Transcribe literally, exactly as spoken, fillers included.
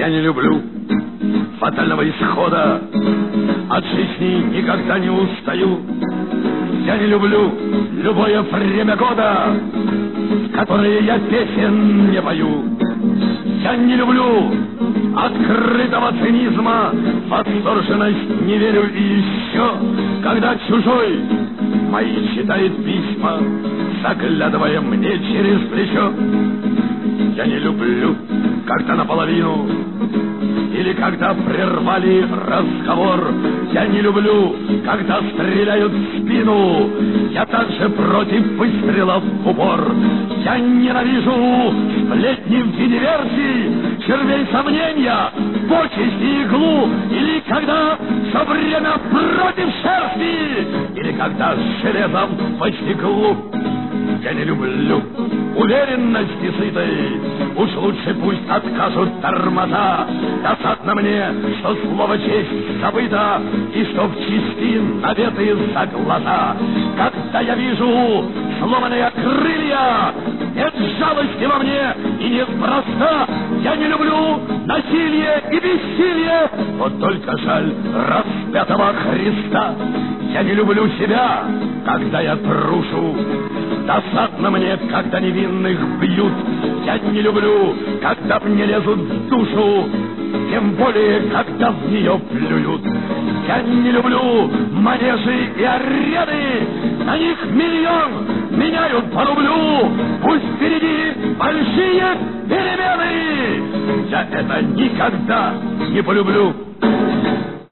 Я не люблю фатального исхода, от жизни никогда не устаю. Я не люблю любое время года, в которое я песен не пою. Я не люблю открытого цинизма, восторженность не верю. И еще, когда чужой мои читает письма, заглядывая мне через плечо. Я не люблю, когда наполовину или когда прервали разговор. Я не люблю, когда стреляют в спину. Я также против выстрелов в упор. Я ненавижу сплетни в виде версий, червей сомнения, почести и иглу. Или когда все время против шерсти, или когда с железом по стеклу. Я не люблю уверенности сытой, уж лучше пусть откажут тормоза. Досадно мне, что слово честь забыто, и что в чести наветы за глаза. Когда я вижу сломанные крылья, нет жалости во мне и неспроста. Я не люблю насилие и бессилие, вот только жаль распятого Христа. Я не люблю себя, когда я трушу, досадно мне, когда невинных бьют. Я не люблю, когда мне лезут в душу, тем более, когда в нее плюют. Я не люблю манежи и арены, на них миллион меняют по рублю. Пусть впереди большие перемены, я это никогда не полюблю.